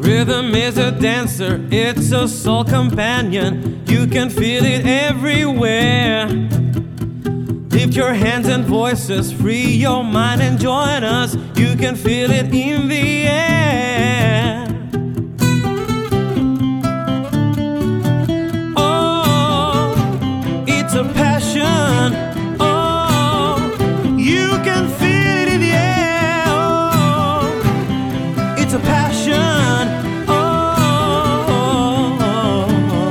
Rhythm is a dancer, it's a soul companion. You can feel it everywhere. Lift your hands and voices, free your mind and join us. You can feel it in the air. Oh, it's a passion. Oh, you can feel it in the air. Oh, it's a passion. Oh,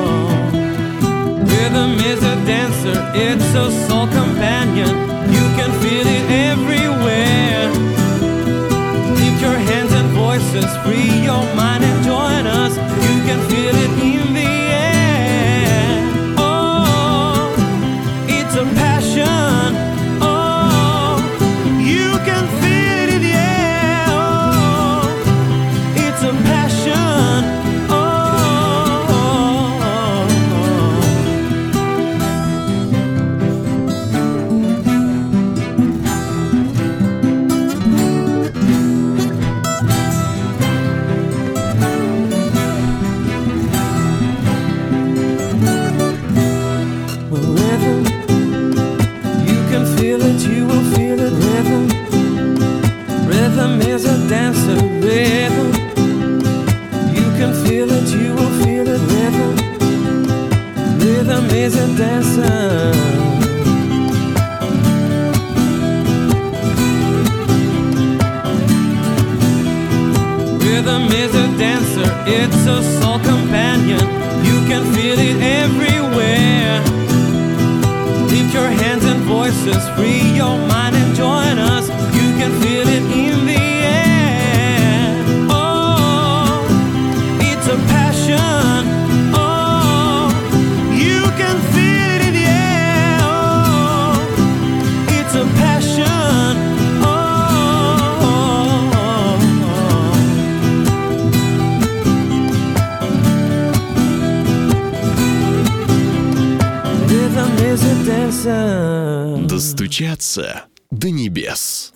rhythm is a dancer, it's a soul companion. You can feel it everywhere. Lift your hands and voices, free your mind and join us. You can feel it in the air. Oh, it's a passion. Oh, you can feel it in the air. Oh, it's a passion. Rhythm, you can feel it, you will feel it. Rhythm, rhythm is a dancer. Rhythm, you can feel it, you will feel it. Rhythm, rhythm is a dancer. Rhythm is a dancer, it's a soul companion. You can feel it everywhere. Lift your hands and voices, free your mind and join us. You can feel it in the air. Oh, it's a passion. Oh, you can feel it in the air. Oh, it's a passion. Rhythm is a dancer. Достучаться до небес.